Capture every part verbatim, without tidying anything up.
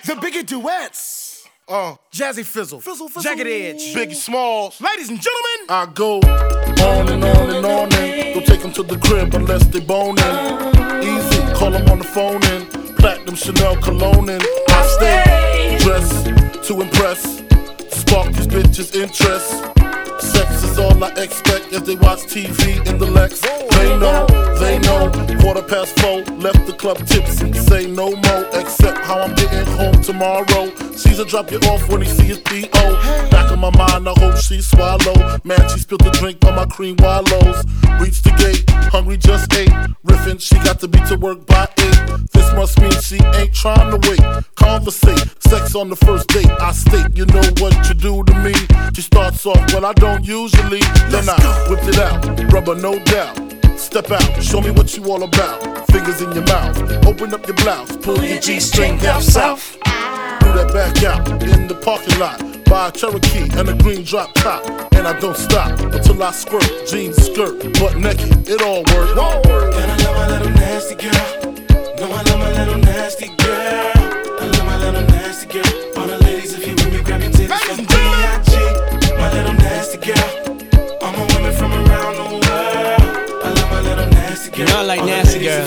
The Biggie Duets. Uh, Jazzy Fizzle. Fizzle, Fizzle. Jagged Edge. Biggie Smalls. Ladies and gentlemen, I go on and on and on and don't take them to the crib unless they boning. Easy, call them on the phone and platinum Chanel cologne and I stay dressed to impress, spark these bitches' interest. Sex is all I expect as they watch T V in the Lex. They know, they know. Quarter past four, left the club tipsy. Say no more, except how I'm getting home tomorrow. Caesar drop you off when he see his P O. Back in my mind, I hope she swallow. Man, she spilled the drink on my cream wallows. Reached the gate, hungry just ate. Riffin', she got to be to work by eight. This must mean she ain't trying to wait. Conversate, sex on the first date. I state, you know what you do to me. She starts off, well I don't usually. Then I whipped it out, rubber no doubt. Step out, show me what you all about. Fingers in your mouth, open up your blouse, pull your G-string down south. Do that back out in the parking lot. Buy a Cherokee and a green drop top. And I don't stop until I squirt. Jeans, skirt, butt naked, it all works. And I love my little nasty girl. No, I love my little nasty girl. I love my little nasty girl. All the ladies, if you with me, grab your titties from B I G. My little nasty girl. All my women from around the world. I love my little nasty girl. You know I like nasty girl.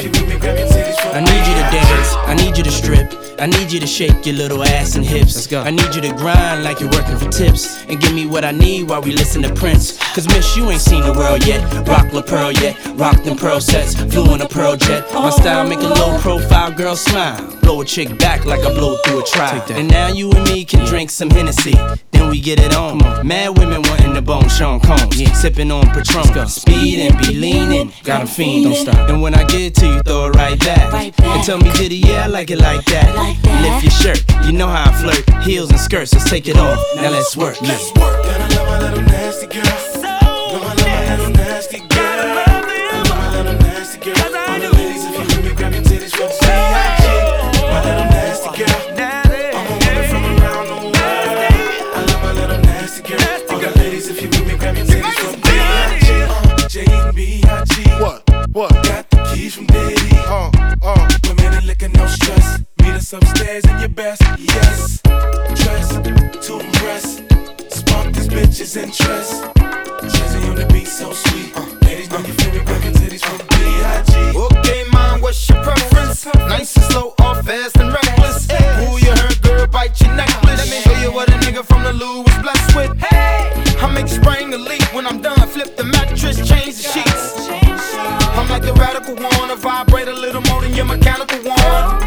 I need you to dance, I need you to strip, I need you to shake your little ass and hips. Let's go. I need you to grind like you're working for tips and give me what I need while we listen to Prince. Cause miss, you ain't seen the world yet. Rock La Pearl yet, rock them pearl sets. Flew in a pearl jet. My style make a low profile girl smile. Blow a chick back like I blow through a trial. And now you and me can drink some Hennessy. Then we get it on. Mad women wanting the bone Sean Combs. Yeah. Sipping on Patron. Speed and be leaning. Got 'em fiend, don't stop. And when I get it to you, throw it right back. Right back. And tell me, did it? Yeah, I like it like that. Like that. Lift your shirt, you know how I flirt. Heels and skirts, let's take it off. Now let's work. Let's work. And I love my little nasty girl. So no, I love my little nasty girl. I love my little nasty girl. All the ladies, if you with me, grab your titties from B I G. My little nasty girl. All my women from around the world. I love my little nasty girl. All the ladies, if you with me, grab your titties from B I G. Uh, J and B I G. What? What? Got the keys from Diddy. Uh, uh. Women and liquor, no stress. Meet us upstairs in your best. Yes. Dress to impress. Spark these bitches' interest. Jazzy on the beat, so sweet. Uh, ladies, know you feel me, grab your titties from B I G. Okay, mom, what's your preference? Nice and slow, or fast and reckless? Who you heard, girl, bite your necklace. Let me show you what a nigga from the Lou was blessed with. Hey, I make spring the leak. When I'm done, flip the mattress, change the sheets. I'm like the radical one, I vibrate a little more than your mechanical one.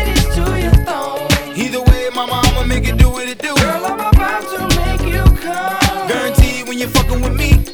Either way, mama, I'ma make it do what it do. Girl, I'm about to make you come. Guaranteed when you're fucking with me,